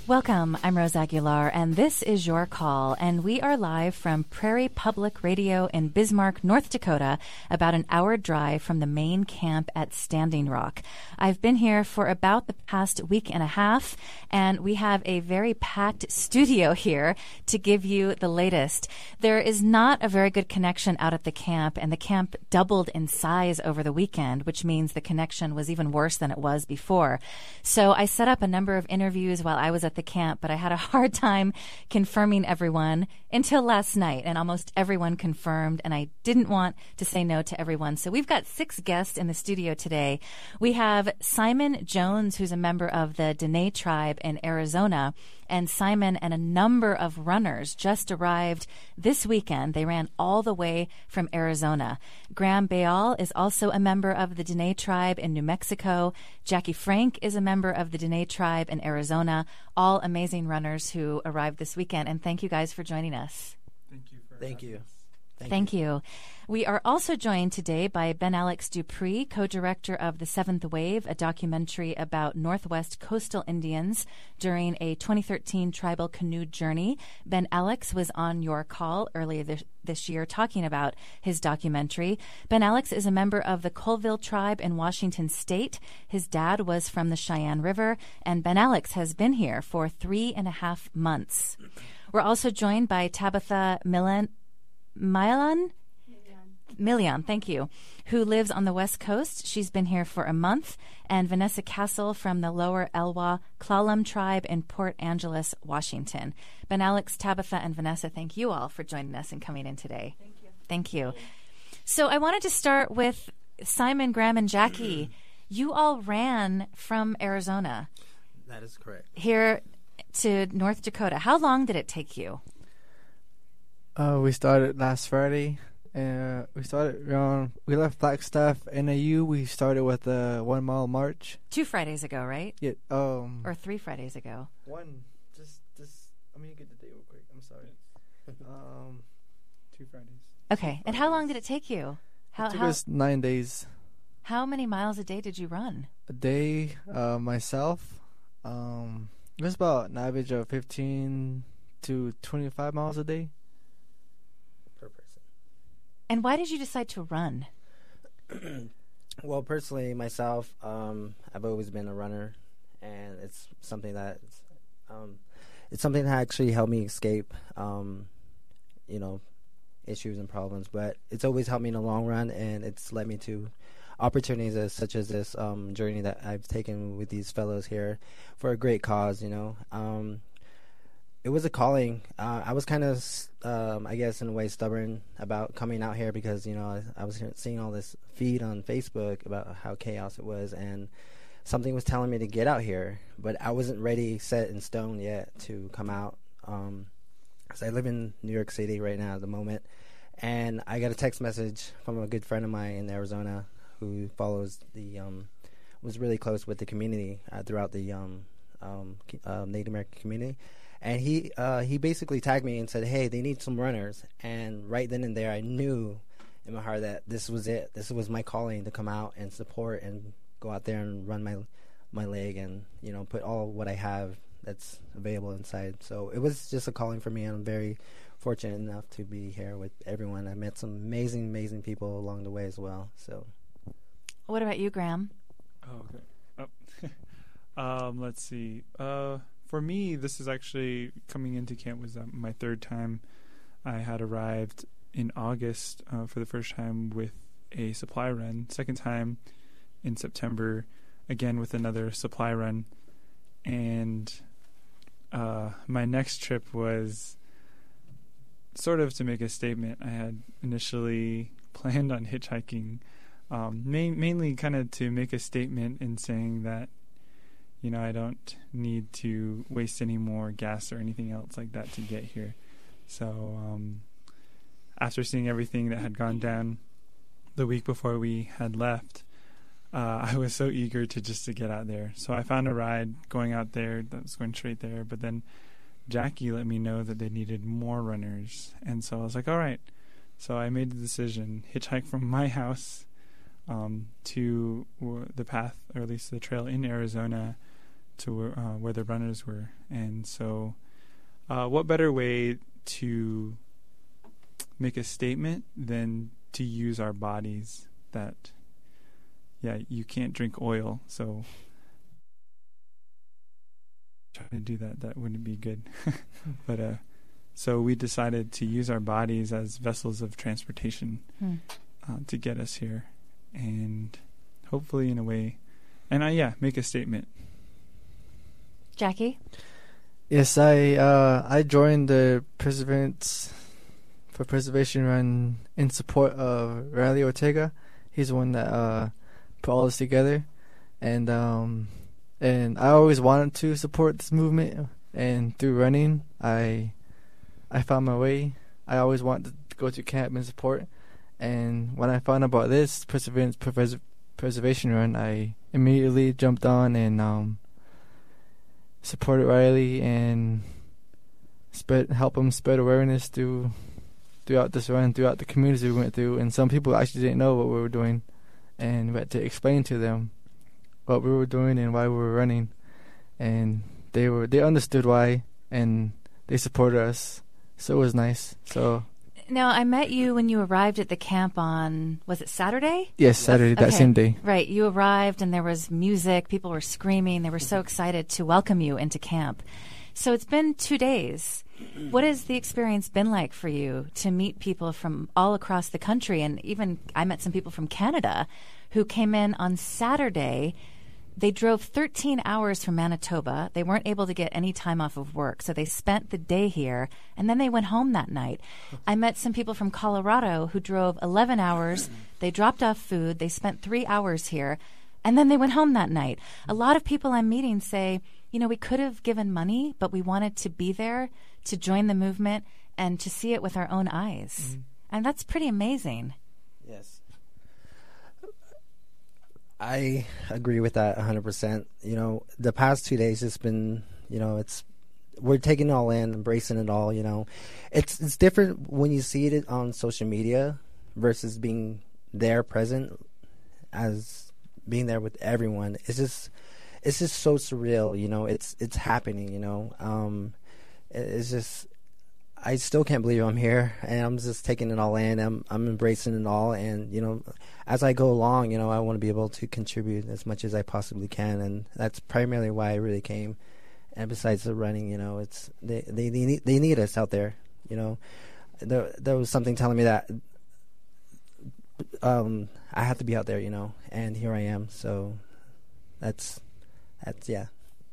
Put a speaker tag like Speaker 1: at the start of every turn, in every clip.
Speaker 1: Welcome, I'm Rose Aguilar, and this is Your Call, and we are live from Prairie Public Radio in Bismarck, North Dakota, about an hour drive from the main camp at Standing Rock. I've been here for about the past week and a half, and we have a very packed studio here to give you the latest. There is not a very good connection out at the camp, and the camp doubled in size over the weekend, which means the connection was even worse than it was before. So I set up a number of interviews while I was at the camp, but I had a hard time confirming everyone until last night, and almost everyone confirmed, and I didn't want to say no to everyone. So we've got 6 guests in the studio today. We have Simon Jones, who's a member of the Dene tribe in Arizona, and Simon and a number of runners just arrived this weekend. They ran all the way from Arizona. Graham Bayal is also a member of the Dene tribe in New Mexico. Jackie Frank is a member of the Dene tribe in Arizona. All amazing runners who arrived this weekend. And thank you guys for joining us.
Speaker 2: Thank you.
Speaker 1: Thank you. We are also joined today by Ben Alex Dupree, co-director of The Seventh Wave, a documentary about Northwest coastal Indians during a 2013 tribal canoe journey. Ben Alex was on Your Call earlier this year talking about his documentary. Ben Alex is a member of the Colville tribe in Washington State. His dad was from the Cheyenne River, and Ben Alex has been here for 3.5 months. We're also joined by Tabitha Milian, thank you, who lives on the West Coast. She's been here for a month. And Vanessa Castle from the Lower Elwha Klallam tribe in Port Angeles, Washington. Ben Alex, Tabitha, and Vanessa, thank you all for joining us and coming in today. Thank you. So I wanted to start with Simon, Graham, and Jackie. You all ran from Arizona.
Speaker 2: That is correct.
Speaker 1: Here to North Dakota. How long did it take you?
Speaker 3: We started last Friday. We left Flagstaff, NAU. We started with a 1 mile march.
Speaker 1: 2 Fridays ago, right?
Speaker 3: Yeah.
Speaker 1: Or 3 Fridays ago.
Speaker 3: Let me get the date real quick. I'm sorry.
Speaker 4: 2 Fridays.
Speaker 1: Okay. And how long did it take you?
Speaker 3: It took us 9 days.
Speaker 1: How many miles a day did you run?
Speaker 3: A day, myself. It was about an average of 15 to 25 miles a day.
Speaker 2: Per person.
Speaker 1: And why did you decide to run?
Speaker 2: Well, personally, myself, I've always been a runner, and it's something that actually helped me escape, issues and problems. But it's always helped me in the long run, and it's led me to opportunities such as this journey that I've taken with these fellows here for a great cause. It was a calling. I was kind of, I guess, in a way stubborn about coming out here because, I was seeing all this feed on Facebook about how chaos it was, and something was telling me to get out here, but I wasn't ready, set in stone yet to come out. So I live in New York City right now at the moment, and I got a text message from a good friend of mine in Arizona who follows was really close with the community throughout the Native American community. And he basically tagged me and said, hey, they need some runners. And right then and there, I knew in my heart that this was it. This was my calling to come out and support and go out there and run my leg and, put all what I have that's available inside. So it was just a calling for me, and I'm very fortunate enough to be here with everyone. I met some amazing, amazing people along the way as well. So,
Speaker 1: what about you, Graham?
Speaker 4: Oh, okay. Let's see. For me, this is actually coming into camp was my 3rd time. I had arrived in August for the first time with a supply run. 2nd time in September, again with another supply run. And my next trip was sort of to make a statement. I had initially planned on hitchhiking, mainly kind of to make a statement in saying that I don't need to waste any more gas or anything else like that to get here. So after seeing everything that had gone down the week before we had left, I was so eager to get out there. So I found a ride going out there that was going straight there. But then Jackie let me know that they needed more runners. And so I was like, all right. So I made the decision, hitchhike from my house to the path, or at least the trail in Arizona, to where the runners were. And so what better way to make a statement than to use our bodies that, you can't drink oil, so try to do that wouldn't be good. But so we decided to use our bodies as vessels of transportation to get us here, and hopefully in a way, and make a statement.
Speaker 1: Jackie?
Speaker 3: Yes, I joined the Perseverance for Preservation Run in support of Riley Ortega. He's the one that put all this together, and I always wanted to support this movement, and through running, I found my way. I always wanted to go to camp and support, and when I found out about this Perseverance Preservation Run, I immediately jumped on and supported Riley and help him spread awareness throughout this run, throughout the communities we went through. And some people actually didn't know what we were doing, and we had to explain to them what we were doing and why we were running, and they understood why, and they supported us, so it was nice. So
Speaker 1: now, I met you when you arrived at the camp on, was it Saturday?
Speaker 3: Yes, Saturday, that same day.
Speaker 1: Right, you arrived and there was music, people were screaming, they were so excited to welcome you into camp. So it's been 2 days. What has the experience been like for you to meet people from all across the country? And even I met some people from Canada who came in on Saturday. They drove 13 hours from Manitoba. They weren't able to get any time off of work, so they spent the day here, and then they went home that night. I met some people from Colorado who drove 11 hours. They dropped off food. They spent 3 hours here, and then they went home that night. A lot of people I'm meeting say, we could have given money, but we wanted to be there to join the movement and to see it with our own eyes. And that's pretty amazing.
Speaker 2: Yes. I agree with that 100%. The past 2 days has been, we're taking it all in, embracing it all, It's different when you see it on social media versus being there present, as being there with everyone. It's just so surreal, it's happening, it's just, I still can't believe I'm here, and I'm just taking it all in. I'm embracing it all, and as I go along, I want to be able to contribute as much as I possibly can, and that's primarily why I really came. And besides the running, it's they need us out there. There was something telling me that I have to be out there, and here I am. So that's yeah.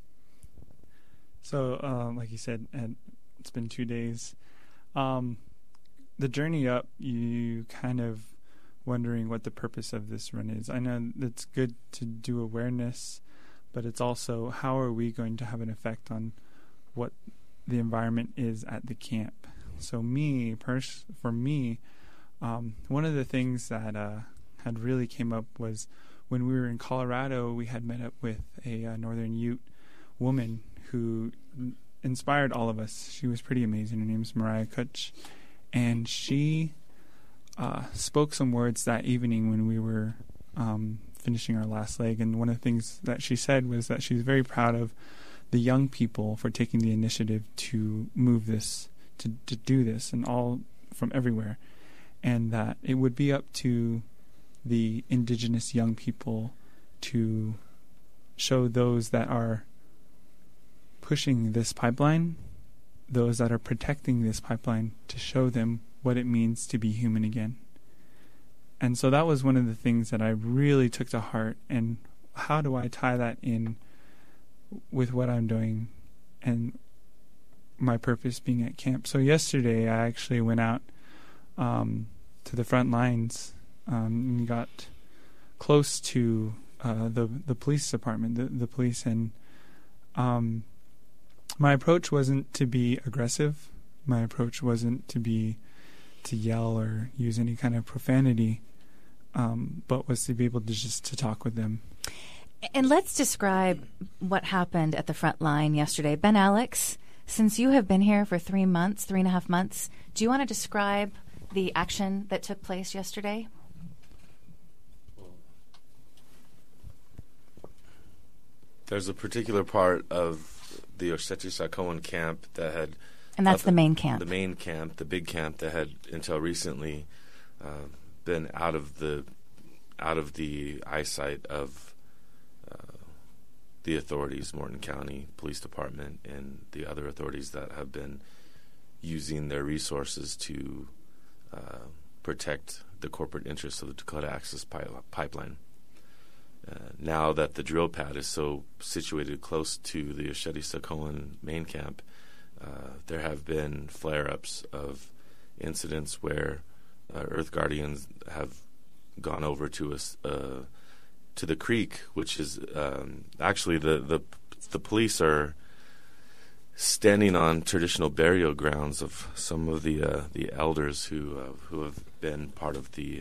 Speaker 4: So like you said, it's been 2 days. The journey up, you kind of wondering what the purpose of this run is. I know it's good to do awareness, but it's also how are we going to have an effect on what the environment is at the camp. So for me, one of the things that had really came up was when we were in Colorado, we had met up with a Northern Ute woman who inspired all of us. She was pretty amazing. Her name's Mariah Kutch, and she spoke some words that evening when we were finishing our last leg. And one of the things that she said was that she's very proud of the young people for taking the initiative to move this, to do this, and all from everywhere, and that it would be up to the indigenous young people to show those that are pushing this pipeline, those that are protecting this pipeline, to show them what it means to be human again. And so that was one of the things that I really took to heart. And how do I tie that in with what I'm doing and my purpose being at camp? So yesterday I actually went out to the front lines and got close to the police department, the police, and my approach wasn't to be aggressive. My approach wasn't to yell or use any kind of profanity, but was to be able to just to talk with them.
Speaker 1: And let's describe what happened at the front line yesterday. Ben Alex, since you have been here for 3.5 months, do you want to describe the action that took place yesterday?
Speaker 5: There's a particular part of the Oceti-Sakowin camp that had...
Speaker 1: And that's the main camp.
Speaker 5: The main camp, the big camp that had, until recently, been out of the eyesight of the authorities, Morton County Police Department, and the other authorities that have been using their resources to protect the corporate interests of the Dakota Access Pipeline. Now that the drill pad is so situated close to the Oceti-Sakowin main camp, there have been flare-ups of incidents where Earth Guardians have gone over to us to the creek, which is actually the police are standing on traditional burial grounds of some of the elders who have been part of the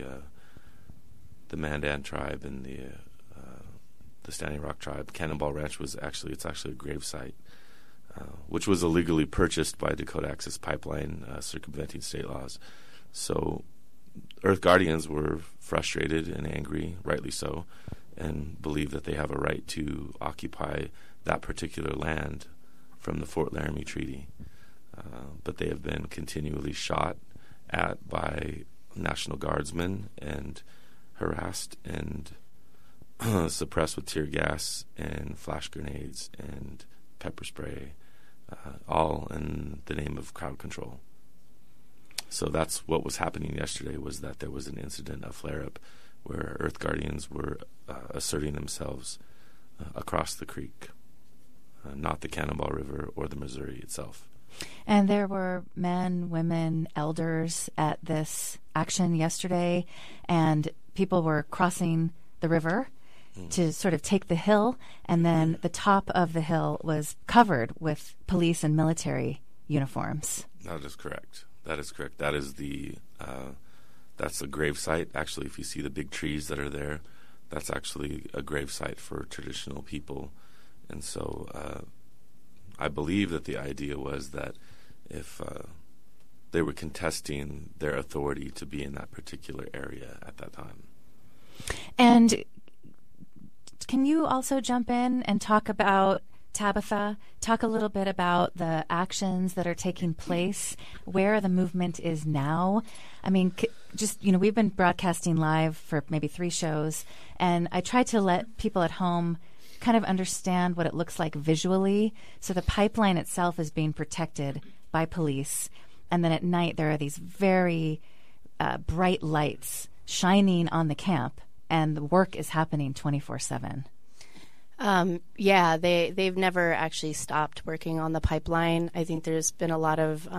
Speaker 5: Mandan tribe and the Standing Rock tribe. Cannonball Ranch it's actually a grave site, which was illegally purchased by Dakota Access Pipeline, circumventing state laws. So Earth Guardians were frustrated and angry, rightly so, and believe that they have a right to occupy that particular land from the Fort Laramie Treaty. But they have been continually shot at by National Guardsmen and harassed and suppressed with tear gas and flash grenades and pepper spray, all in the name of crowd control. So that's what was happening yesterday, was that there was an incident, a flare-up, where Earth Guardians were asserting themselves across the creek, not the Cannonball River or the Missouri itself.
Speaker 1: And there were men, women, elders at this action yesterday, and people were crossing the river to sort of take the hill, and then the top of the hill was covered with police and military uniforms.
Speaker 5: That is correct. That is correct. That is that's a grave site. Actually, if you see the big trees that are there, that's actually a grave site for traditional people. And so I believe that the idea was that if they were contesting their authority to be in that particular area at that time.
Speaker 1: And can you also jump in and talk about Tabitha? Talk a little bit about the actions that are taking place, where the movement is now. I mean, we've been broadcasting live for maybe 3 shows, and I try to let people at home kind of understand what it looks like visually. So the pipeline itself is being protected by police, and then at night there are these very bright lights shining on the camp, and the work is happening 24/7.
Speaker 6: They've never actually stopped working on the pipeline. I think there's been a lot of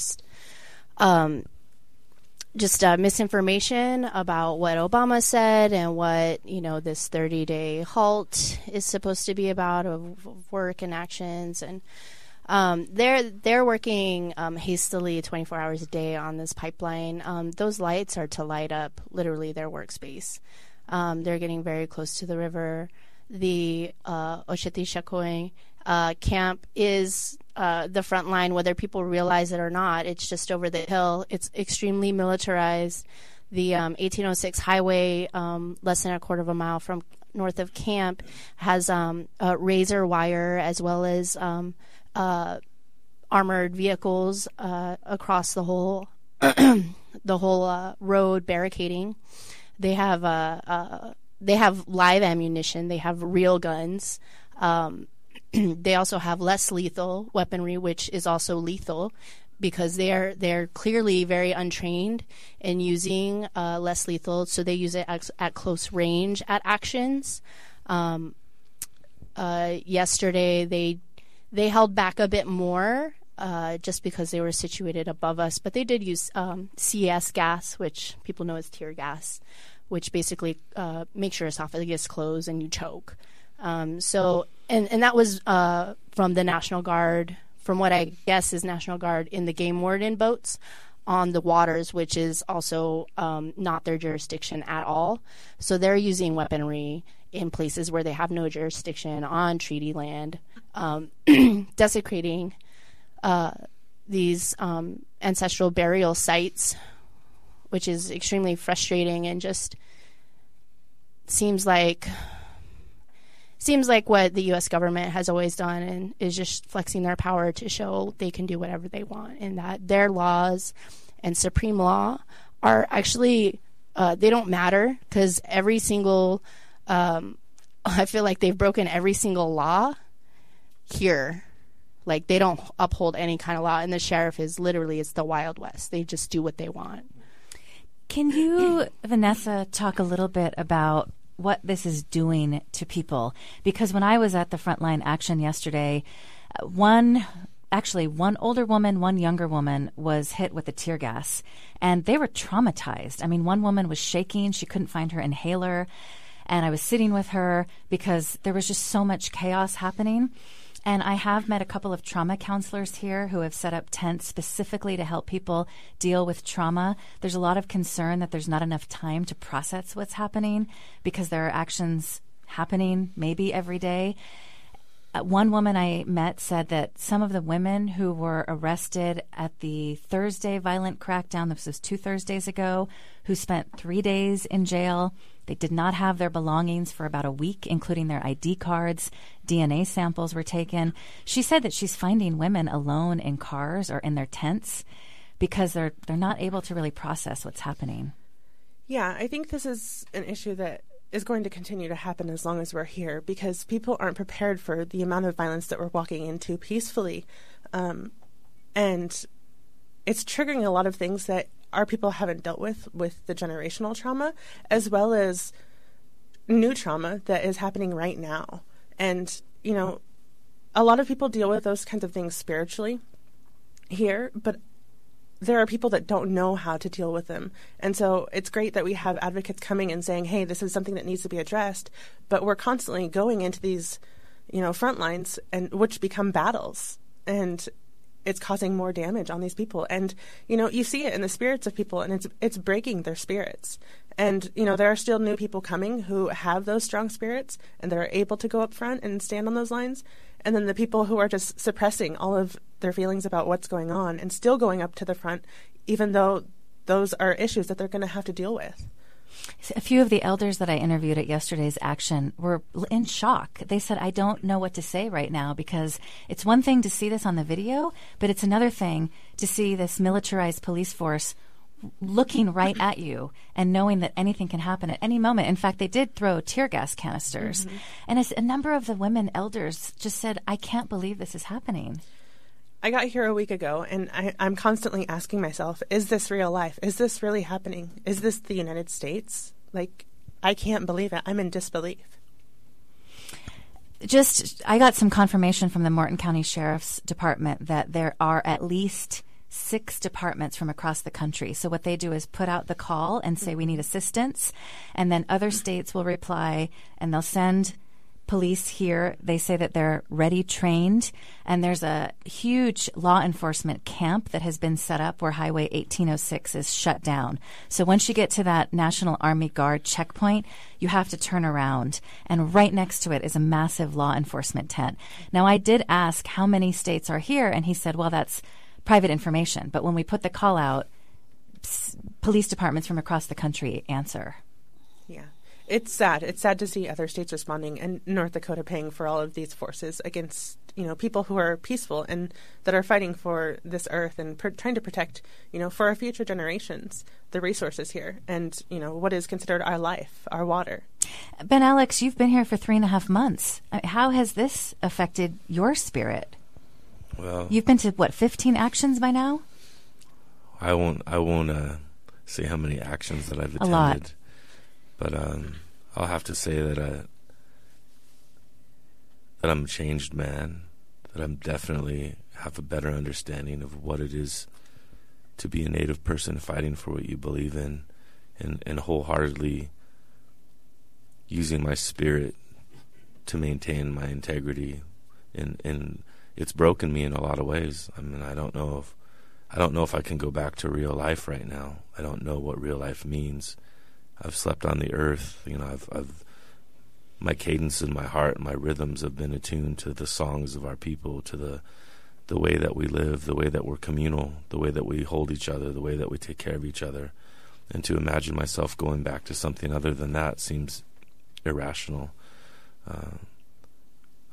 Speaker 6: misinformation about what Obama said and what this 30-day halt is supposed to be about, of work and actions, and they're working hastily 24 hours a day on this pipeline. Those lights are to light up literally their workspace. They're getting very close to the river. The Oceti-Sakowin camp is the front line, whether people realize it or not. It's just over the hill. It's extremely militarized. The 1806 highway, less than a quarter of a mile from north of camp, has razor wire as well as armored vehicles across the whole road barricading. They have live ammunition. They have real guns. They also have less lethal weaponry, which is also lethal because they're clearly very untrained in using less lethal. So they use it at close range at actions. Yesterday they held back a bit more just because they were situated above us, but they did use CS gas, which people know as tear gas, which basically makes your esophagus close and you choke. And that was from the National Guard, from what I guess is National Guard in the game warden boats on the waters, which is also not their jurisdiction at all. So they're using weaponry in places where they have no jurisdiction on treaty land, desecrating these ancestral burial sites, which is extremely frustrating and just seems like seems like what the U.S. government has always done, and is just flexing their power to show they can do whatever they want, and that their laws and supreme law are actually they don't matter, because every single I feel like they've broken every single law here. Like, they don't uphold any kind of law, and the sheriff is literally, it's the Wild West. They just do what they want.
Speaker 1: Can you, Vanessa, talk a little bit about what this is doing to people? Because when I was at the Frontline Action yesterday, one older woman, one younger woman was hit with a tear gas, and they were traumatized. I mean, one woman was shaking. She couldn't find her inhaler, and I was sitting with her because there was just so much chaos happening. And I have met a couple of trauma counselors here who have set up tents specifically to help people deal with trauma. There's a lot of concern that there's not enough time to process what's happening because there are actions happening maybe every day. One woman I met said that some of the women who were arrested at the Thursday violent crackdown, this was 2 Thursdays ago, who spent 3 days in jail, they did not have their belongings for about a week, including their ID cards. DNA samples were taken. She said that she's finding women alone in cars or in their tents because they're not able to really process what's happening.
Speaker 7: Yeah, I think this is an issue that is going to continue to happen as long as we're here, because people aren't prepared for the amount of violence that we're walking into peacefully. And it's triggering a lot of things that our people haven't dealt with the generational trauma, as well as new trauma that is happening right now. And, you know, a lot of people deal with those kinds of things spiritually here, but there are people that don't know how to deal with them. And so it's great that we have advocates coming and saying, hey, this is something that needs to be addressed. But we're constantly going into these, you know, front lines, and which become battles. And it's causing more damage on these people. And, you know, you see it in the spirits of people, and it's breaking their spirits. And, you know, there are still new people coming who have those strong spirits, and they're able to go up front and stand on those lines. And then the people who are just suppressing all of their feelings about what's going on and still going up to the front, even though those are issues that they're going to have to deal with.
Speaker 1: A few of the elders that I interviewed at yesterday's action were in shock. They said, I don't know what to say right now, because it's one thing to see this on the video, but it's another thing to see this militarized police force looking right at you and knowing that anything can happen at any moment. In fact, they did throw tear gas canisters. Mm-hmm. And as a number of the women elders just said, I can't believe this is happening.
Speaker 7: I got here a week ago, and I'm constantly asking myself, is this real life? Is this really happening? Is this the United States? Like, I can't believe it. I'm in disbelief.
Speaker 1: I got some confirmation from the Morton County Sheriff's Department that there are at least 6 departments from across the country. So what they do is put out the call and say we need assistance, and then other states will reply, and they'll send police here. They say that they're ready, trained, and there's a huge law enforcement camp that has been set up where Highway 1806 is shut down. So once you get to that National Army Guard checkpoint, you have to turn around, and right next to it is a massive law enforcement tent. Now, I did ask how many states are here, and he said, well, that's private information. But when we put the call out, police departments from across the country answer.
Speaker 7: Yeah. It's sad. It's sad to see other states responding, and North Dakota paying for all of these forces against, you know, people who are peaceful and that are fighting for this earth and trying to protect, you know, for our future generations, the resources here and, you know, what is considered our life, our water.
Speaker 1: Ben Alex, you've been here for 3.5 months. How has this affected your spirit?
Speaker 5: Well,
Speaker 1: you've been to, 15 actions by now?
Speaker 5: I won't say how many actions that I've attended.
Speaker 1: A lot.
Speaker 5: But I'll have to say that I'm a changed man, that I'm definitely have a better understanding of what it is to be a Native person fighting for what you believe in, and wholeheartedly using my spirit to maintain my integrity. And it's broken me in a lot of ways. I mean, I don't know if I can go back to real life right now. I don't know what real life means. I've slept on the earth. You know, I've my cadence in my heart and my rhythms have been attuned to the songs of our people, to the way that we live, the way that we're communal, the way that we hold each other, the way that we take care of each other. And to imagine myself going back to something other than that seems irrational.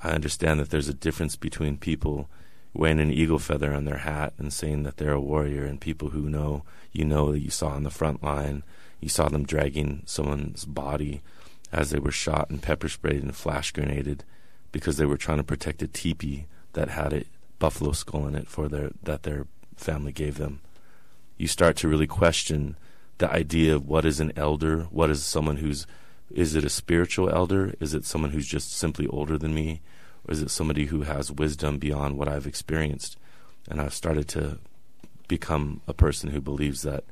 Speaker 5: I understand that there's a difference between people wearing an eagle feather on their hat and saying that they're a warrior, and people who know, that you saw on the front line, you saw them dragging someone's body as they were shot and pepper sprayed and flash grenaded because they were trying to protect a teepee that had a buffalo skull in it that their family gave them. You start to really question the idea of what is an elder, what is someone is it a spiritual elder? Is it someone who's just simply older than me? Or is it somebody who has wisdom beyond what I've experienced? And I've started to become a person who believes that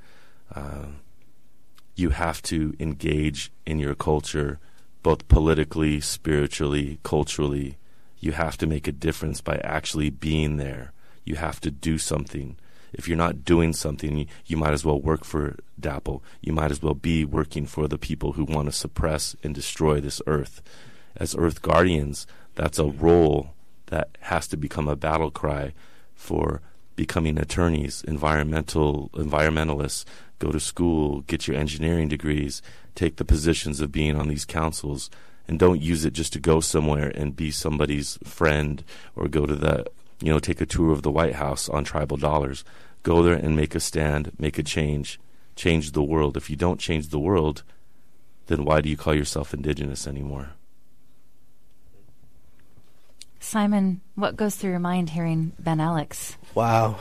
Speaker 5: you have to engage in your culture, both politically, spiritually, culturally. You have to make a difference by actually being there. You have to do something. If you're not doing something, you might as well work for DAPL. You might as well be working for the people who want to suppress and destroy this earth. As Earth Guardians, that's a role that has to become a battle cry for becoming attorneys, environmentalists, go to school, get your engineering degrees, take the positions of being on these councils, and don't use it just to go somewhere and be somebody's friend or go to take a tour of the White House on tribal dollars. Go there and make a stand, make a change the world. If you don't change the world, then why do you call yourself indigenous anymore?
Speaker 1: Simon, what goes through your mind hearing Ben Alex?
Speaker 2: Wow.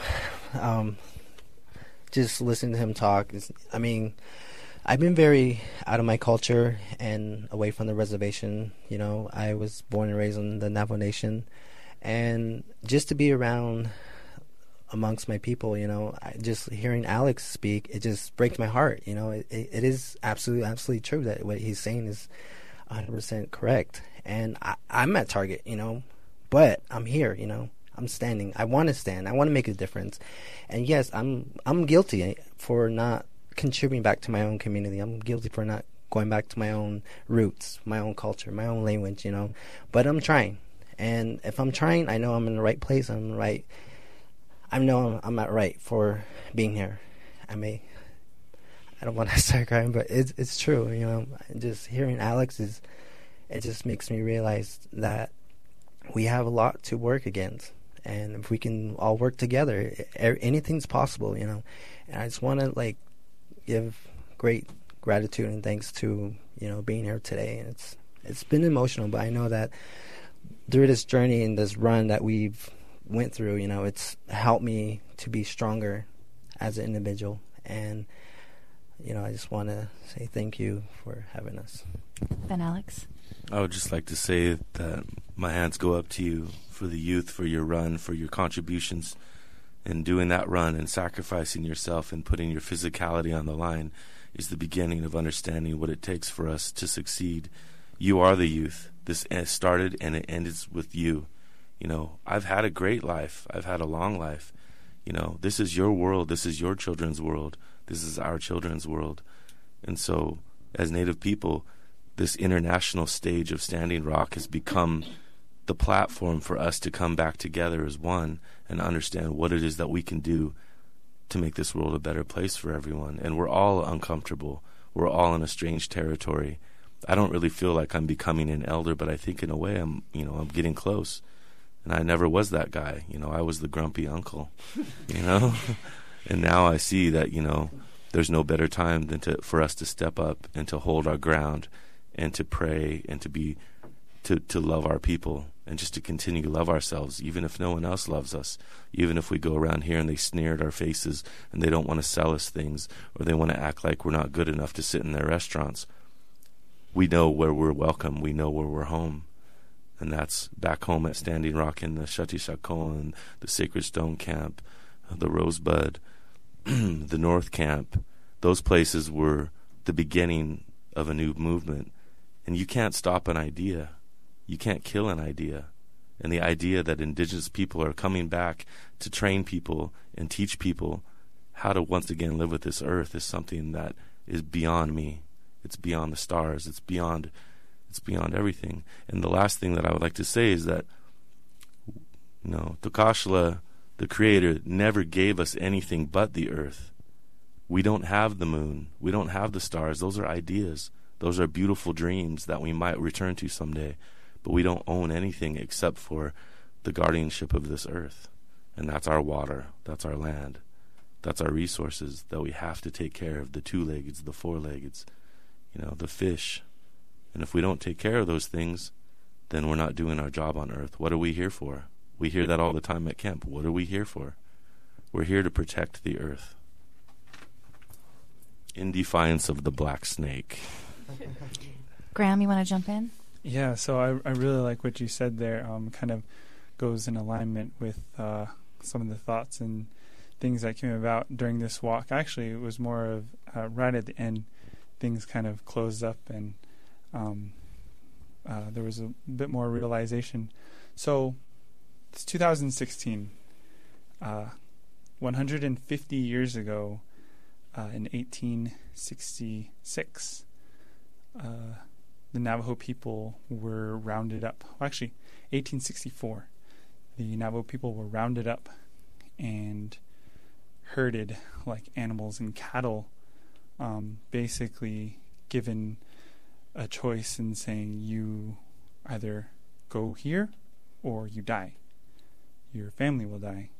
Speaker 2: Just listening to him talk. I've been very out of my culture and away from the reservation. I was born and raised in the Navajo Nation. And just to be around amongst my people, just hearing Alex speak, it just breaks my heart. It is absolutely true that what he's saying is 100% correct. And I'm at Target, but I'm here, I'm standing. I want to stand. I want to make a difference. And yes, I'm guilty for not contributing back to my own community. I'm guilty for not going back to my own roots, my own culture, my own language, But I'm trying. And if I'm trying, I know I'm in the right place. I know I'm at right for being here. I don't want to start crying, but it's true. Just hearing Alex it just makes me realize that we have a lot to work against, and if we can all work together, anything's possible. And I just want to give great gratitude and thanks to being here today. And it's been emotional, but I know that through this journey and this run that we've went through, it's helped me to be stronger as an individual. And, I just want to say thank you for having us.
Speaker 1: Ben Alex?
Speaker 5: I would just like to say that my hands go up to you for the youth, for your run, for your contributions, and doing that run and sacrificing yourself and putting your physicality on the line is the beginning of understanding what it takes for us to succeed. You are the youth. This started and it ends with you. I've had a great life. I've had a long life. This is your world. This is your children's world. This is our children's world. And so, as Native people, this international stage of Standing Rock has become the platform for us to come back together as one and understand what it is that we can do to make this world a better place for everyone. And we're all uncomfortable. We're all in a strange territory. I don't really feel like I'm becoming an elder, but I think in a way I'm getting close. And I never was that guy. I was the grumpy uncle, And now I see that, there's no better time than for us to step up and to hold our ground and to pray and to love our people and just to continue to love ourselves, even if no one else loves us, even if we go around here and they sneer at our faces and they don't want to sell us things or they want to act like we're not good enough to sit in their restaurants. We know where we're welcome. We know where we're home. And that's back home at Standing Rock in the Shati-Shakon, the Sacred Stone Camp, the Rosebud, the North Camp. Those places were the beginning of a new movement. And you can't stop an idea. You can't kill an idea. And the idea that indigenous people are coming back to train people and teach people how to once again live with this earth is something that is beyond me. It's beyond the stars. It's beyond everything. And the last thing that I would like to say is that, Tokashla, the Creator, never gave us anything but the earth. We don't have the moon. We don't have the stars. Those are ideas. Those are beautiful dreams that we might return to someday. but we don't own anything except for the guardianship of this earth. And that's our water, that's our land, that's our resources that we have to take care of, the two-leggeds, the four-leggeds, the fish. And if we don't take care of those things, then we're not doing our job on earth. What are we here for? We hear that all the time at camp. What are we here for? We're here to protect the earth. In defiance of the black snake.
Speaker 1: Graham, you want to jump in?
Speaker 4: Yeah, so I really like what you said there. Kind of goes in alignment with some of the thoughts and things that came about during this walk. Actually, it was more of right at the end, things kind of closed up and there was a bit more realization. So it's 2016. 150 years ago, in 1866, the Navajo people were rounded up. Well, actually, 1864, the Navajo people were rounded up and herded like animals and cattle, basically given a choice in saying you either go here or you die. Your family will die.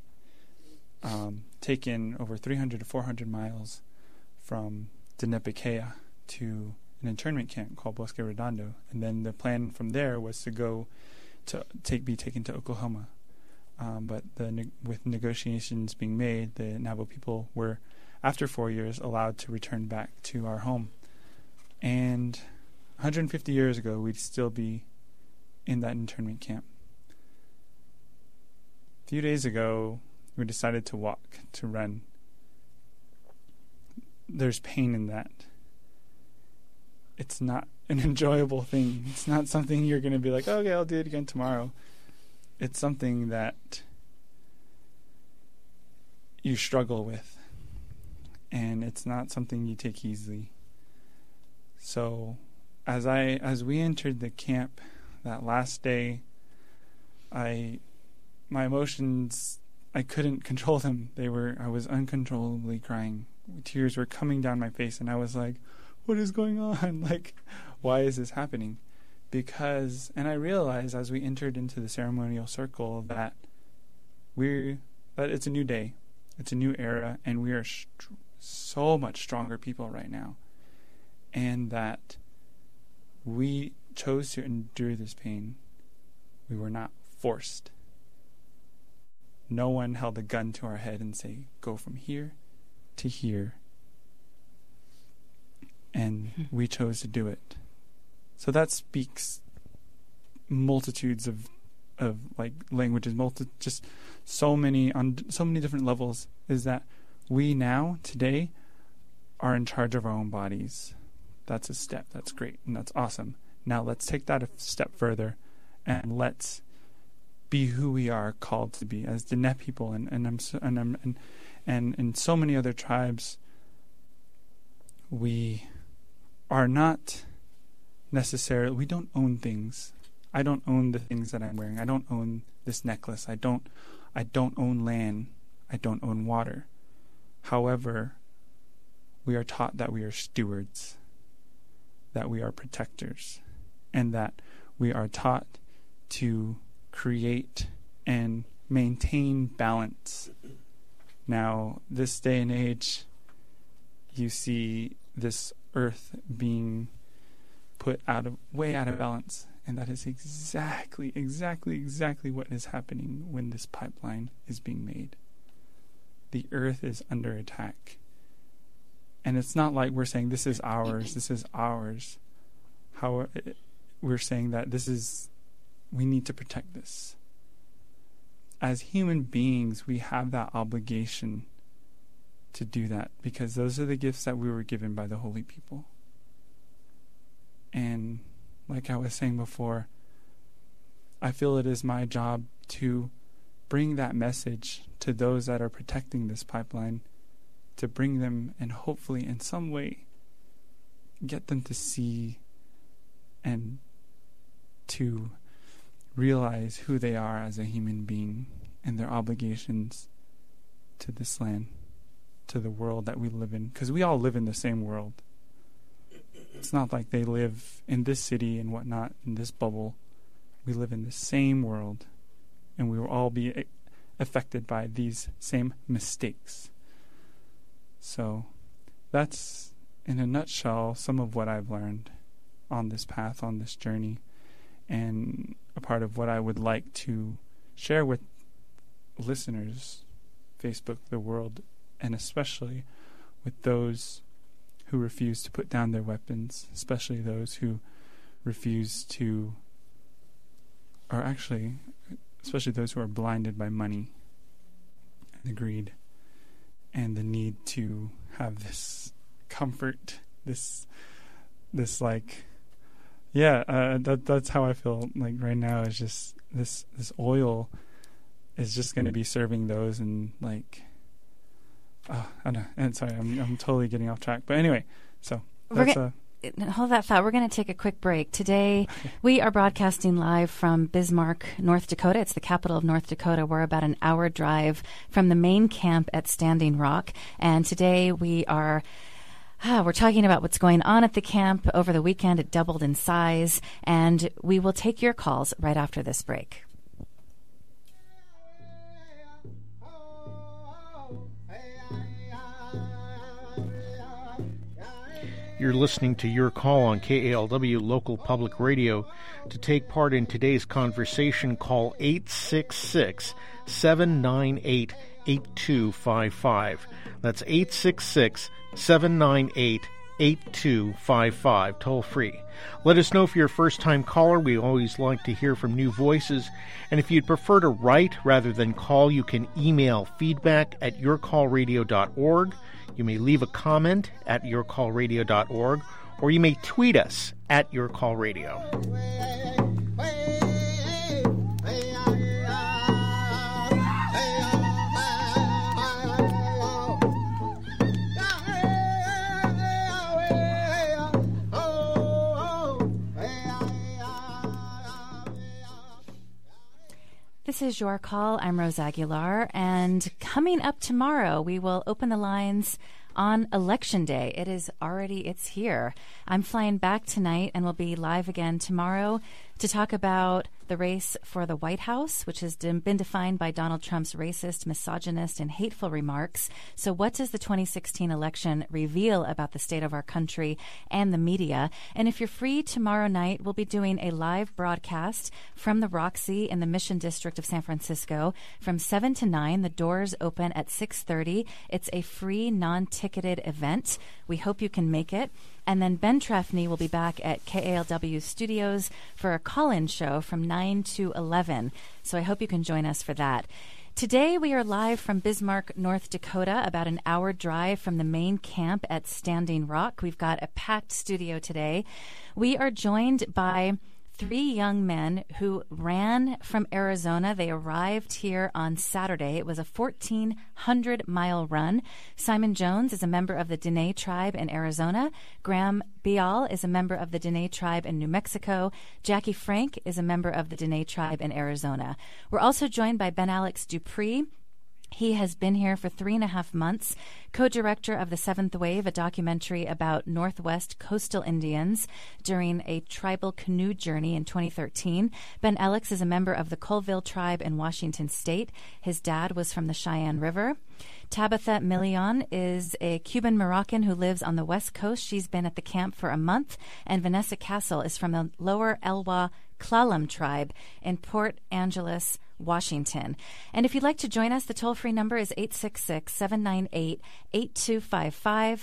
Speaker 4: Taken over 300 to 400 miles from Dnepikea to an internment camp called Bosque Redondo, and then the plan from there was to go to be taken to Oklahoma. But with negotiations being made, the Navajo people were, after 4 years, allowed to return back to our home. And 150 years ago, we'd still be in that internment camp. A few days ago, we decided to walk, to run. There's pain in that. It's not an enjoyable thing. It's not something you're going to be like, okay, I'll do it again tomorrow. It's something that you struggle with, and it's not something you take easily. So as we entered the camp that last day, my emotions, I couldn't control them. I was uncontrollably crying. Tears were coming down my face, and I was like, what is going on? Like, why is this happening? And I realized as we entered into the ceremonial circle that it's a new day, it's a new era, and we are so much stronger people right now, and that we chose to endure this pain. We were not forced. No one held a gun to our head and say, go from here to here. And we chose to do it. So that speaks multitudes of like languages, just so many on so many different levels, is that we now today are in charge of our own bodies. That's a step. That's great, and that's awesome. Now let's take that a step further, and let's be who we are called to be as Diné people, and in so many other tribes. We are not necessarily, we don't own things. I don't own the things that I'm wearing. I don't own this necklace. I don't own land. I don't own water. However, we are taught that we are stewards, that we are protectors, and that we are taught to create and maintain balance. Now, this day and age, you see this earth being put way out of balance, and that is exactly what is happening when this pipeline is being made. The earth is under attack, and it's not like we're saying this is ours. How we're saying that we need to protect this. As human beings, we have that obligation to do that, because those are the gifts that we were given by the holy people. And like I was saying before, I feel it is my job to bring that message to those that are protecting this pipeline, to bring them and hopefully in some way get them to see and to realize who they are as a human being and their obligations to this land, to the world that we live in, because we all live in the same world. It's not like they live in this city and whatnot, in this bubble. we live in the same world, and we will all be affected by these same mistakes. So that's, in a nutshell, some of what I've learned on this path, on this journey, and a part of what I would like to share with listeners, Facebook, the world, and especially with those who refuse to put down their weapons, especially those who refuse to, or actually, especially those who are blinded by money and the greed and the need to have this comfort, this like, that's how I feel like right now. Is just this oil is just going to be serving those, and like, I don't know. And sorry, I'm totally getting off track. But anyway, so that's
Speaker 1: hold that thought. We're going to take a quick break. Today, we are broadcasting live from Bismarck, North Dakota. It's the capital of North Dakota. We're about an hour drive from the main camp at Standing Rock. And today we're talking about what's going on at the camp. Over the weekend, it doubled in size. And we will take your calls right after this break.
Speaker 8: You're listening to Your Call on KALW Local Public Radio. To take part in today's conversation, call 866-798-8255. That's 866-798-8255, toll free. Let us know if you're a first-time caller. We always like to hear from new voices. And if you'd prefer to write rather than call, you can email feedback@yourcallradio.org. You may leave a comment at yourcallradio.org, or you may tweet us at yourcallradio.
Speaker 1: This is Your Call. I'm Rose Aguilar, and coming up tomorrow, we will open the lines on Election Day. It's here. I'm flying back tonight and will be live again tomorrow to talk about the race for the White House, which has been defined by Donald Trump's racist, misogynist, and hateful remarks. So what does the 2016 election reveal about the state of our country and the media? And if you're free tomorrow night, we'll be doing a live broadcast from the Roxy in the Mission District of San Francisco from 7 to 9. The doors open at 6:30. It's a free, non-ticketed event. We hope you can make it. And then Ben Trefny will be back at KALW Studios for a call-in show from 9 to 11. So I hope you can join us for that. Today we are live from Bismarck, North Dakota, about an hour drive from the main camp at Standing Rock. We've got a packed studio today. We are joined by 3 young men who ran from Arizona. They arrived here on Saturday. It was a 1,400-mile run. Simon Jones is a member of the Diné tribe in Arizona. Graham Bial is a member of the Diné tribe in New Mexico. Jackie Frank is a member of the Diné tribe in Arizona. We're also joined by Ben Alex Dupree. He has been here for 3.5 months, co-director of The Seventh Wave, a documentary about Northwest coastal Indians during a tribal canoe journey in 2013. Ben Alex is a member of the Colville tribe in Washington State. His dad was from the Cheyenne River. Tabitha Million is a Cuban Moroccan who lives on the West Coast. She's been at the camp for a month. And Vanessa Castle is from the Lower Elwha Klallam tribe in Port Angeles, Washington. And if you'd like to join us, the toll-free number is 866-798-8255,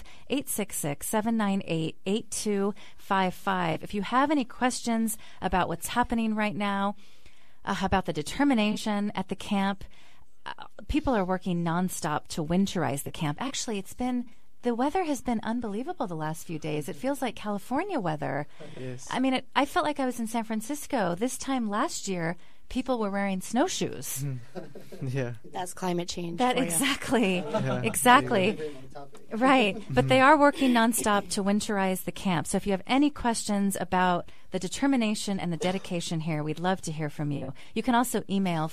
Speaker 1: 866-798-8255. If you have any questions about what's happening right now, about the determination at the camp, people are working nonstop to winterize the camp. Actually, the weather has been unbelievable the last few days. It feels like California weather.
Speaker 3: Yes.
Speaker 1: I mean, I felt like I was in San Francisco. This time last year, people were wearing snowshoes.
Speaker 3: Yeah.
Speaker 6: That's climate change.
Speaker 1: Exactly.
Speaker 3: Yeah.
Speaker 1: Exactly. Right. But they are working nonstop to winterize the camp. So if you have any questions about the determination and the dedication here, we'd love to hear from you. You can also email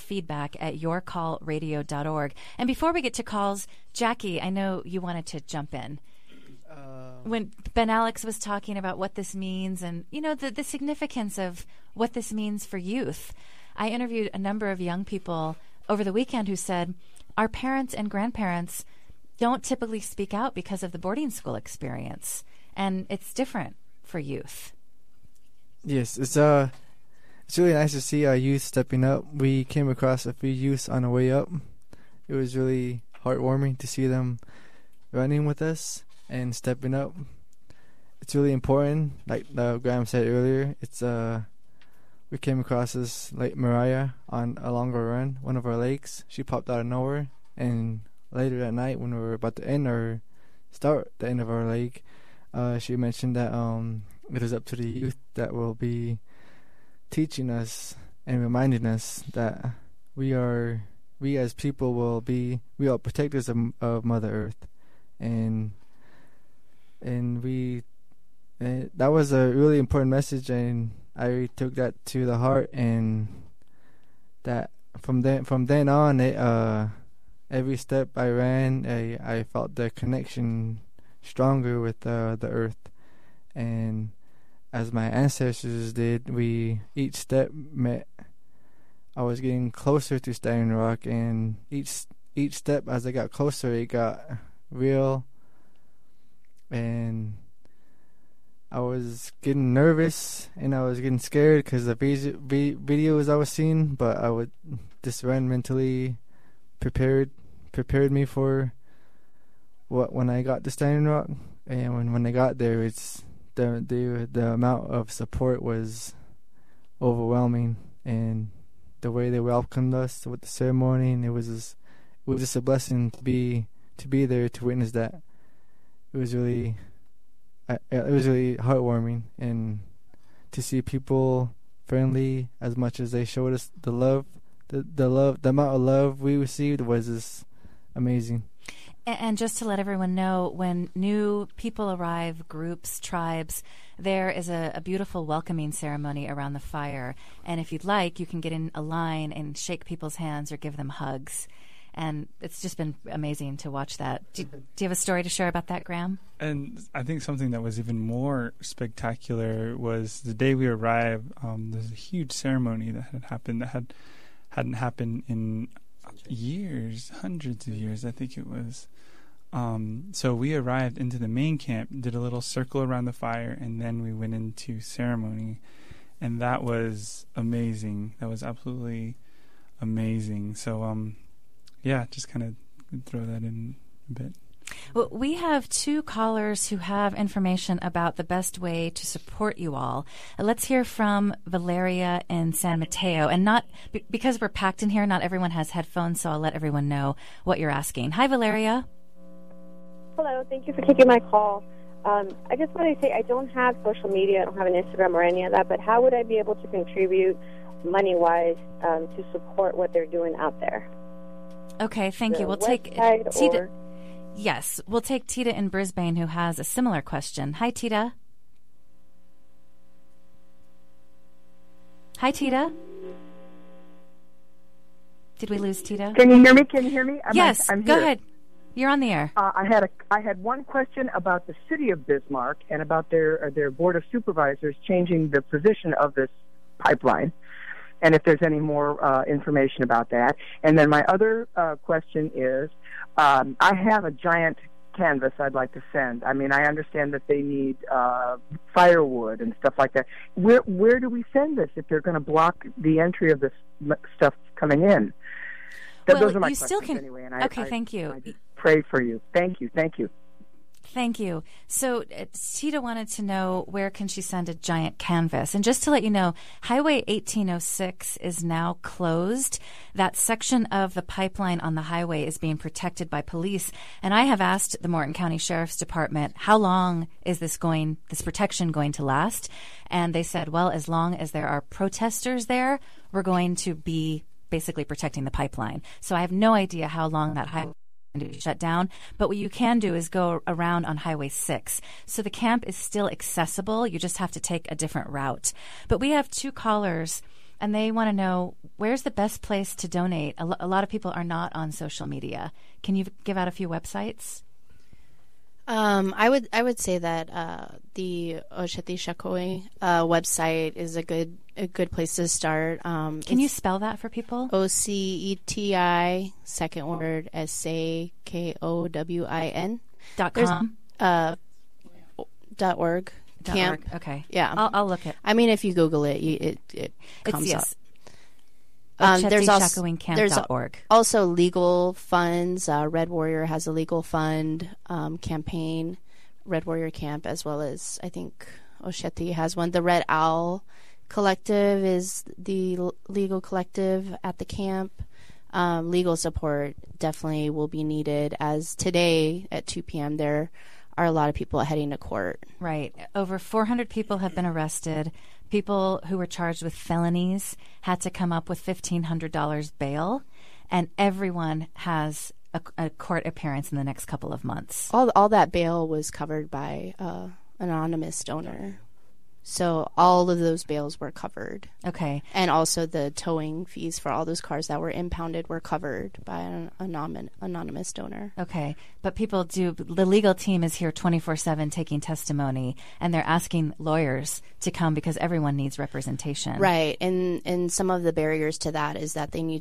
Speaker 1: feedback@yourcallradio.org. And before we get to calls, Jackie, I know you wanted to jump in. when Ben Alex was talking about what this means and, the significance of what this means for youth. I interviewed a number of young people over the weekend who said our parents and grandparents don't typically speak out because of the boarding school experience, and it's different for youth.
Speaker 3: Yes, it's really nice to see our youth stepping up. We came across a few youths on the way up. It was really heartwarming to see them running with us and stepping up. It's really important, like Graham said earlier. It's we came across this Lake Mariah along our run, one of our lakes. She popped out of nowhere, and later that night when we were about to start the end of our lake, she mentioned that it is up to the youth that will be teaching us and reminding us that we as people we are protectors of Mother Earth, and that was a really important message, and I took that to the heart, and that from then on, every step I ran, I felt the connection stronger with the Earth, and as my ancestors did, each step meant I was getting closer to Standing Rock, and each step as I got closer, it got real, and I was getting nervous and I was getting scared because the videos I was seeing, but I would this run mentally prepared me for when I got to Standing Rock, and when I got there, it's the amount of support was overwhelming, and the way they welcomed us with the ceremony, and it was just a blessing to be there to witness that. It was really heartwarming, and to see people friendly as much as they showed us the love, the amount of love we received was just amazing.
Speaker 1: And just to let everyone know, when new people arrive, groups, tribes, there is a beautiful welcoming ceremony around the fire. And if you'd like, you can get in a line and shake people's hands or give them hugs. And it's just been amazing to watch that. Do you have a story to share about that, Graham?
Speaker 4: And I think something that was even more spectacular was the day we arrived, there's a huge ceremony that had happened that hadn't happened in years, hundreds of years, I think it was. So we arrived into the main camp, did a little circle around the fire, and then we went into ceremony. And that was amazing. That was absolutely amazing. So, yeah, just kind of throw that in a bit.
Speaker 1: Well, we have two callers who have information about the best way to support you all. Let's hear from Valeria in San Mateo. And not because we're packed in here, not everyone has headphones, so I'll let everyone know what you're asking. Hi, Valeria.
Speaker 9: Hello. Thank you for taking my call. I just want to say I don't have social media. I don't have an Instagram or any of that, but how would I be able to contribute money-wise to support what they're doing out there?
Speaker 1: Okay, thank you. We'll take Tita. Yes, we'll take Tita in Brisbane, who has a similar question. Hi, Tita. Hi, Tita. Did we lose Tita?
Speaker 10: Can you hear me?
Speaker 1: Yes,
Speaker 10: I'm
Speaker 1: go
Speaker 10: here.
Speaker 1: ahead. You're on the air.
Speaker 10: I had one question about the city of Bismarck and about their board of supervisors changing the position of this pipeline, and if there's any more information about that. And then my other question is, I have a giant canvas I'd like to send. I mean, I understand that they need firewood and stuff like that. Where do we send this if they're going to block the entry of this stuff coming in? Those are my questions anyway. And
Speaker 1: okay, thank you.
Speaker 10: I just pray for you. Thank you.
Speaker 1: Thank you. So Tita wanted to know where can she send a giant canvas. And just to let you know, Highway 1806 is now closed. That section of the pipeline on the highway is being protected by police. And I have asked the Morton County Sheriff's Department, how long is this protection going to last? And they said, well, as long as there are protesters there, we're going to be basically protecting the pipeline. So I have no idea how long that highway to be shut down, but what you can do is go around on Highway 6. So the camp is still accessible. You just have to take a different route. But we have two callers, and they want to know where's the best place to donate. A lot of people are not on social media. Can you give out a few websites?
Speaker 6: I would say that the Oceti Sakowin website is a good place to start.
Speaker 1: Can you spell that for people?
Speaker 6: OCETI, second word, SAKOWIN.
Speaker 1: .com?
Speaker 6: .org. Camp.
Speaker 1: .org. Okay.
Speaker 6: Yeah.
Speaker 1: I'll look it.
Speaker 6: I mean, if you Google it, it comes up.
Speaker 1: There's
Speaker 6: there's
Speaker 1: org.
Speaker 6: Also legal funds. Red Warrior has a legal fund campaign, Red Warrior Camp, as well as I think Oceti has one. The Red Owl Collective is the legal collective at the camp. Legal support definitely will be needed, as today at 2 p.m. there are a lot of people heading to court.
Speaker 1: Right. Over 400 people have been arrested. People who were charged with felonies had to come up with $1,500 bail, and everyone has a court appearance in the next couple of months.
Speaker 6: All that bail was covered by anonymous donor. So all of those bails were covered.
Speaker 1: Okay.
Speaker 6: And also the towing fees for all those cars that were impounded were covered by an anonymous donor.
Speaker 1: Okay. But the legal team is here 24/7 taking testimony, and they're asking lawyers to come because everyone needs representation.
Speaker 6: Right. And some of the barriers to that is that they need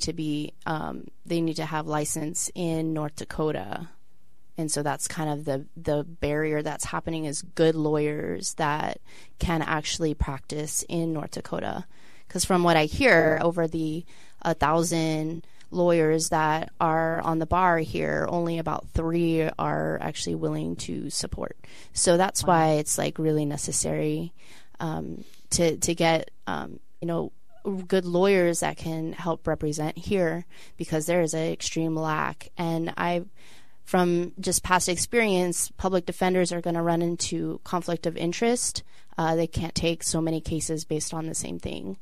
Speaker 6: to have license in North Dakota. And so that's kind of the barrier that's happening, is good lawyers that can actually practice in North Dakota. Because from what I hear, over the 1,000 lawyers that are on the bar here, only about 3 are actually willing to support. So that's why it's like really necessary to get good lawyers that can help represent here, because there is an extreme lack. And from just past experience, public defenders are going to run into conflict of interest. They can't take so many cases based on the same thing.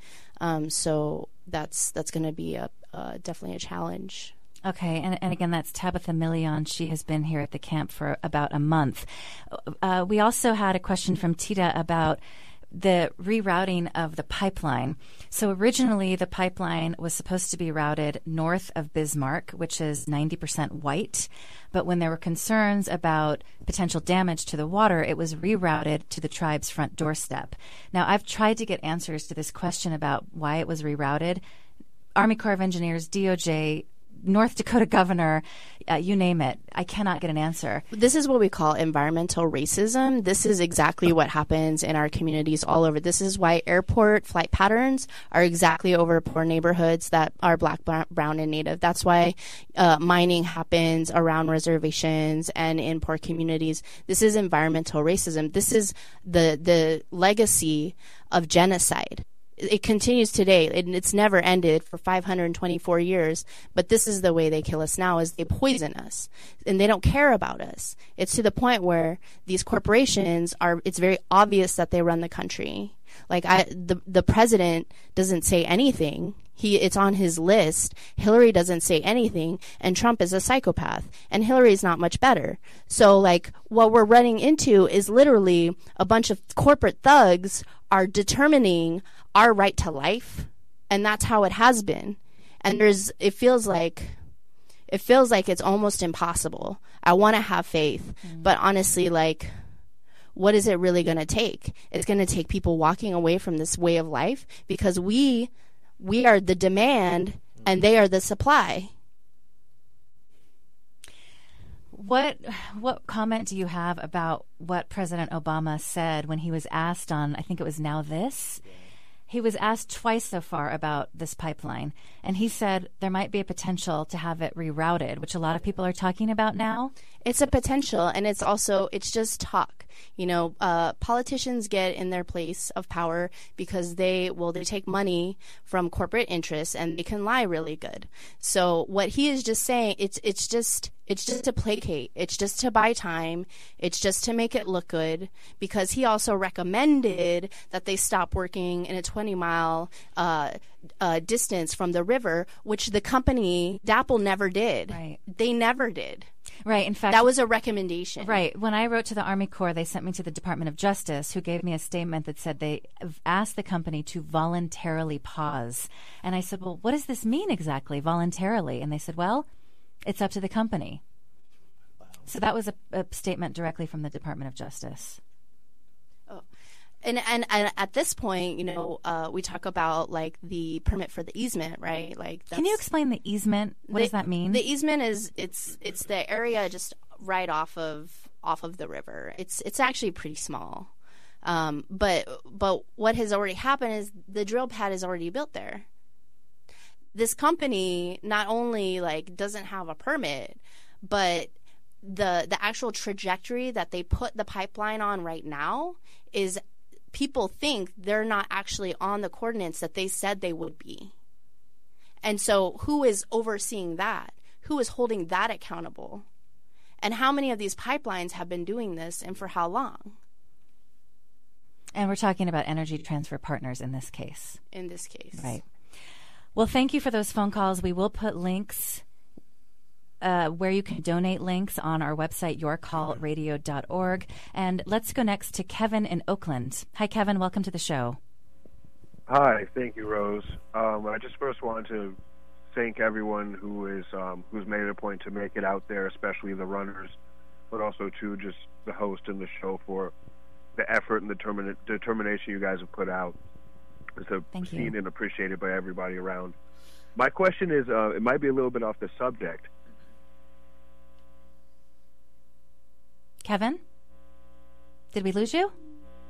Speaker 6: So that's going to be definitely a challenge.
Speaker 1: Okay, and again, that's Tabitha Million. She has been here at the camp for about a month. We also had a question from Tita about the rerouting of the pipeline. So originally the pipeline was supposed to be routed north of Bismarck, which is 90% white. But when there were concerns about potential damage to the water, it was rerouted to the tribe's front doorstep. Now, I've tried to get answers to this question about why it was rerouted. Army Corps of Engineers, DOJ, North Dakota governor, you name it. I cannot get an answer.
Speaker 6: This is what we call environmental racism. This is exactly what happens in our communities all over. This is why airport flight patterns are exactly over poor neighborhoods that are Black, brown, and Native. That's why mining happens around reservations and in poor communities. This is environmental racism. This is the legacy of genocide. It continues today, and it's never ended for 524 years. But this is the way they kill us now: is they poison us, and they don't care about us. It's to the point where these corporations it's very obvious that they run the country. Like the president doesn't say anything. It's on his list. Hillary doesn't say anything, and Trump is a psychopath, and Hillary's not much better. So like what we're running into is literally a bunch of corporate thugs are determining our right to life, and that's how it has been. And it feels like it's almost impossible. I want to have faith, but honestly, like, what is it really going to take? It's going to take people walking away from this way of life, because we are the demand and they are the supply.
Speaker 1: What comment do you have about what President Obama said when he was asked on, I think it was Now This? He was asked twice so far about this pipeline, and he said there might be a potential to have it rerouted, which a lot of people are talking about now.
Speaker 6: It's a potential, and it's just talk. Politicians get in their place of power because they take money from corporate interests, and they can lie really good. So what he is just saying, it's just to placate. It's just to buy time. It's just to make it look good, because he also recommended that they stop working in a 20-mile distance from the river, which the company DAPL never did.
Speaker 1: Right.
Speaker 6: They never did.
Speaker 1: Right. In fact,
Speaker 6: that was a recommendation.
Speaker 1: Right. When I wrote to the Army Corps, they sent me to the Department of Justice, who gave me a statement that said they asked the company to voluntarily pause. And I said, well, what does this mean exactly, voluntarily? And they said, well, it's up to the company. So that was a statement directly from the Department of Justice.
Speaker 6: Oh. And at this point, we talk about like the permit for the easement, right? Like,
Speaker 1: can you explain the easement? What does that mean?
Speaker 6: The easement is it's the area just right off of the river. It's actually pretty small, but what has already happened is the drill pad is already built there. This company not only like doesn't have a permit, but the actual trajectory that they put the pipeline on right now is, people think they're not actually on the coordinates that they said they would be. And so who is overseeing that? Who is holding that accountable? And how many of these pipelines have been doing this, and for how long?
Speaker 1: And we're talking about Energy Transfer Partners in this case.
Speaker 6: In this case.
Speaker 1: Right. Well, thank you for those phone calls. We will put links where you can donate links on our website, yourcallradio.org. And let's go next to Kevin in Oakland. Hi, Kevin. Welcome to the show.
Speaker 11: Hi. Thank you, Rose. I just first wanted to thank everyone who's made it a point to make it out there, especially the runners, but also to just the host and the show for the effort and the determination you guys have put out. It's seen and appreciated by everybody around. My question is, it might be a little bit off the subject.
Speaker 1: Kevin? Did we lose you?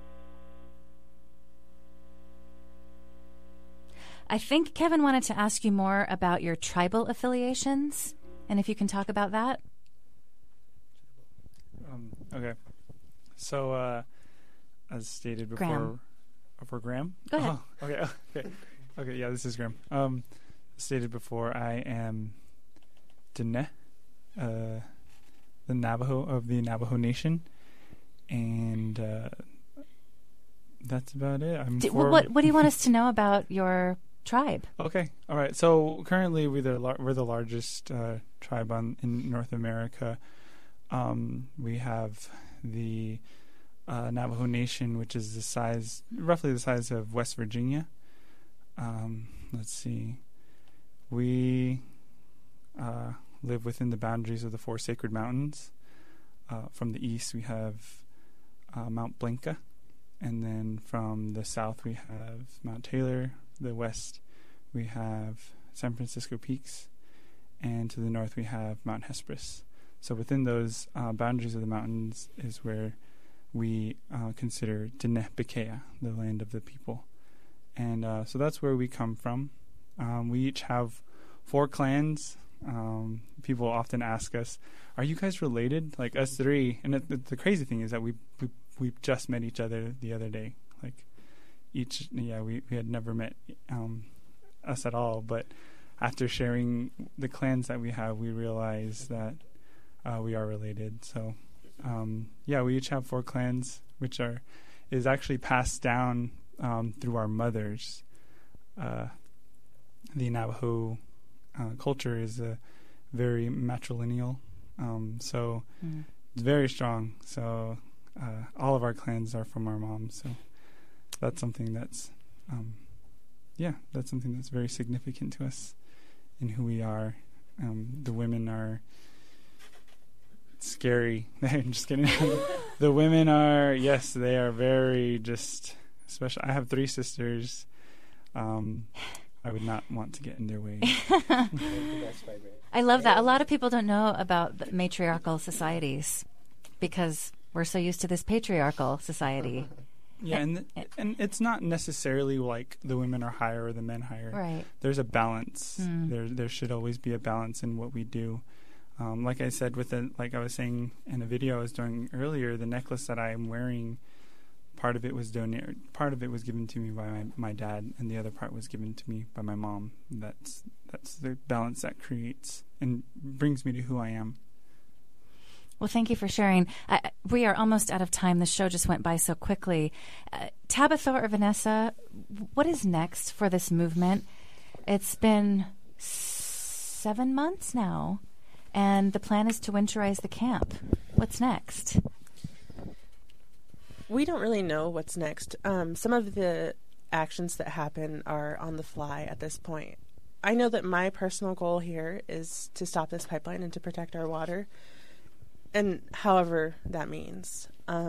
Speaker 1: I think Kevin wanted to ask you more about your tribal affiliations, and if you can talk about that.
Speaker 4: Okay. So, as stated before...
Speaker 1: Graham.
Speaker 4: For Graham?
Speaker 1: Go ahead.
Speaker 4: Oh, okay, yeah, this is Graham. Stated before, I am Diné, the Navajo of the Navajo Nation, and that's about it.
Speaker 1: What do you want us to know about your tribe?
Speaker 4: Okay, all right. So currently, we're the largest tribe in North America. We have the Navajo Nation, which is roughly the size of West Virginia. Let's see. We live within the boundaries of the 4 sacred mountains. From the east, we have Mount Blanca, and then from the south, we have Mount Taylor. The west, we have San Francisco Peaks, and to the north, we have Mount Hesperus. So within those boundaries of the mountains is where we consider Diné Bikéyah, the land of the people. And so that's where we come from. We each have 4 clans. People often ask us, are you guys related? Like us 3. And the crazy thing is that we just met each other the other day. Like we had never met us at all. But after sharing the clans that we have, we realize that we are related. So we each have 4 clans, which is actually passed down through our mothers. The Navajo culture is a very matrilineal, so it's very strong. So all of our clans are from our moms. So that's something that's very significant to us in who we are. The women are scary. I'm just kidding. The women are, yes, they are very just special. I have 3 sisters. I would not want to get in their way.
Speaker 1: I love that. A lot of people don't know about the matriarchal societies because we're so used to this patriarchal society.
Speaker 4: Yeah, and it's not necessarily like the women are higher or the men higher.
Speaker 1: Right.
Speaker 4: There's a balance. There should always be a balance in what we do. Like I said, like I was saying in a video I was doing earlier, the necklace that I am wearing, part of it was donated. Part of it was given to me by my dad, and the other part was given to me by my mom. That's the balance that creates and brings me to who I am.
Speaker 1: Well, thank you for sharing. We are almost out of time. The show just went by so quickly. Tabitha or Vanessa, what is next for this movement? It's been 7 months now, and the plan is to winterize the camp. What's next?
Speaker 7: We don't really know what's next. Some of the actions that happen are on the fly at this point. I know that my personal goal here is to stop this pipeline and to protect our water. and however that means.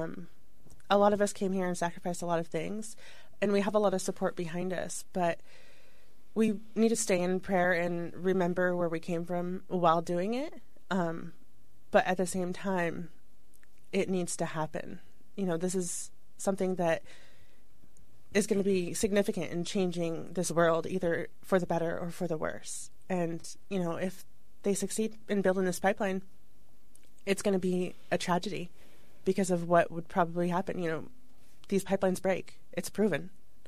Speaker 7: A lot of us came here and sacrificed a lot of things, and we have a lot of support behind us, but we need to stay in prayer and remember where we came from while doing it. But at the same time, it needs to happen. You know, this is something that is going to be significant in changing this world, either for the better or for the worse. And, you know, if they succeed in building this pipeline, it's going to be a tragedy because of what would probably happen. You know, these pipelines break. It's proven.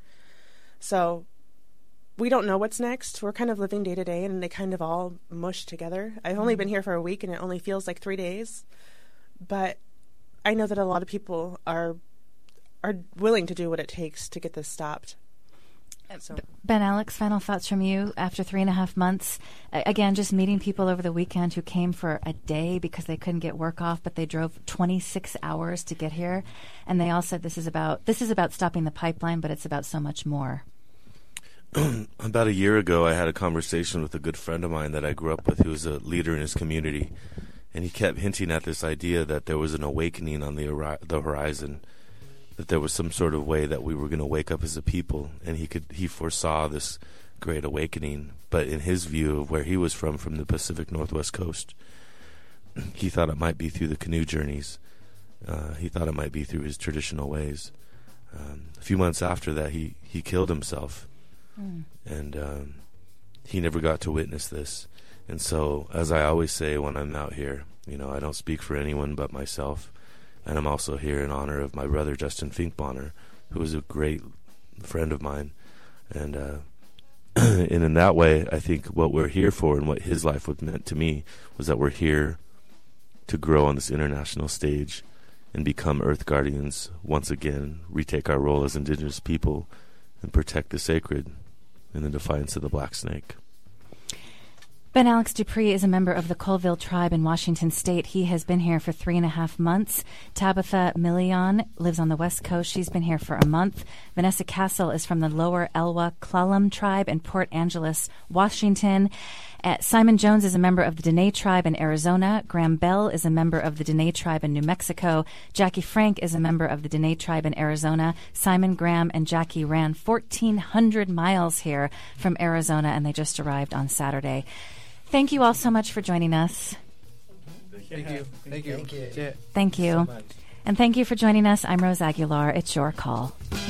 Speaker 7: So we don't know what's next. We're kind of living day to day, and they kind of all mush together. I've only been here for a week, and it only feels like 3 days. But I know that a lot of people are willing to do what it takes to get this stopped. So.
Speaker 1: Ben, Alex, final thoughts from you after 3.5 months. Again, just meeting people over the weekend who came for a day because they couldn't get work off, but they drove 26 hours to get here. And they all said this is about stopping the pipeline, but it's about so much more.
Speaker 5: About a year ago, I had a conversation with a good friend of mine that I grew up with who was a leader in his community. And he kept hinting at this idea that there was an awakening on the horizon, that there was some sort of way that we were going to wake up as a people, and he foresaw this great awakening. But in his view of where he was from the Pacific Northwest coast, he thought it might be through the canoe journeys. He thought it might be through his traditional ways. A few months after that, he killed himself, and he never got to witness this. And so, as I always say when I'm out here, you know, I don't speak for anyone but myself. And I'm also here in honor of my brother, Justin Finkbonner, who was a great friend of mine. And and in that way, I think what we're here for and what his life was meant to me was that we're here to grow on this international stage and become Earth Guardians once again, retake our role as Indigenous people, and protect the sacred in the defiance of the Black Snake.
Speaker 1: Ben Alex Dupree is a member of the Colville tribe in Washington State. He has been here for 3.5 months. Tabitha Milian lives on the West Coast. She's been here for a month. Vanessa Castle is from the Lower Elwha Klallam tribe in Port Angeles, Washington. Simon Jones is a member of the Dene tribe in Arizona. Graham Bell is a member of the Dene tribe in New Mexico. Jackie Frank is a member of the Dene tribe in Arizona. Simon, Graham, and Jackie ran 1,400 miles here from Arizona, and they just arrived on Saturday. Thank you all so much for joining us.
Speaker 3: Thank you. Thank you.
Speaker 1: Thank you.
Speaker 2: So much.
Speaker 1: And thank you for joining us. I'm Rose Aguilar. It's your call.